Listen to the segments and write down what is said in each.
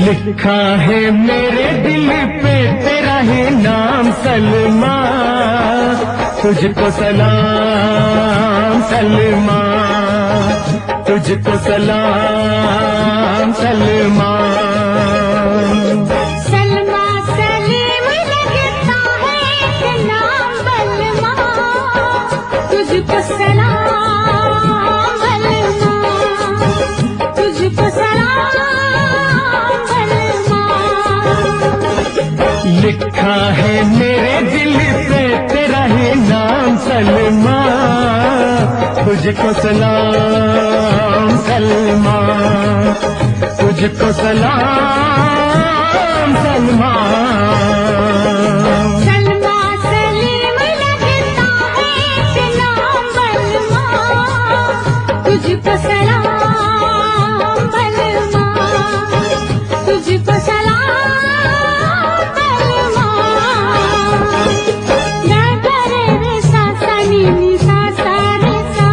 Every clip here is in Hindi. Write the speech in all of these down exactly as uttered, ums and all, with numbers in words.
लिखा है मेरे दिल पे तेरा ही नाम सलमा, तुझको सलाम सलमा, तुझको सलाम सलमा। सलमा सलीम लगता है नाम बलमा, तुझको सलाम बलमा, तुझको सलाम बलमा। लिखा है मेरे दिल पे तेरा ही नाम सलमा, तुझको सलाम सलमा, तुझको सलाम सलमा। सलमा सलीम लगता है नाम बलमा, तुझको सलाम बलमा, तुझको सलाम बलमा। गा गा रे रे सा सा नी नी सा सा रे सा।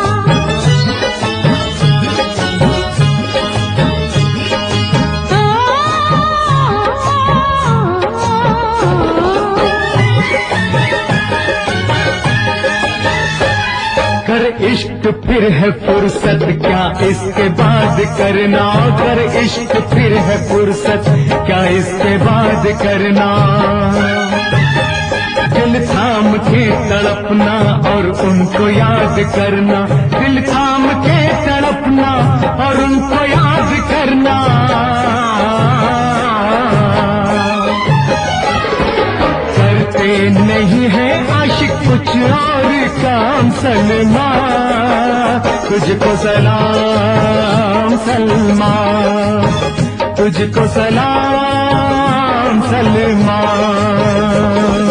कर इश्क फिर है फुर्सत क्या इसके बाद करना, कर इश्क फिर है फुर्सत क्या इसके बाद करना। दिल थाम के तड़पना और उनको याद करना, दिल थाम के तड़पना और उनको याद करना। करते नहीं है आशिक कुछ और काम सलमा, तुझको सलाम सलमा, तुझको सलाम सलमा।